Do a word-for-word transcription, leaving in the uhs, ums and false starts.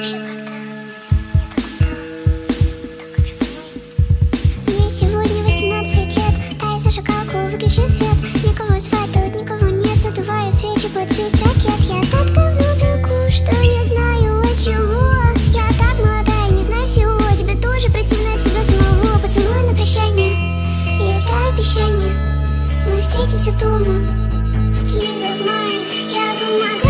Мне сегодня восемнадцать лет. Дай зажигалку, выключи свет. Никого звать тут, никого нет. Задуваю свечи под свист ракет. Я так давно бегу, что не знаю от чего. Я так молодая, не знаю всего. Тебе тоже противно от себя самого. Поцелуй на прощание, и это обещание. Мы встретимся дома в Киеве в мае. Я бы могла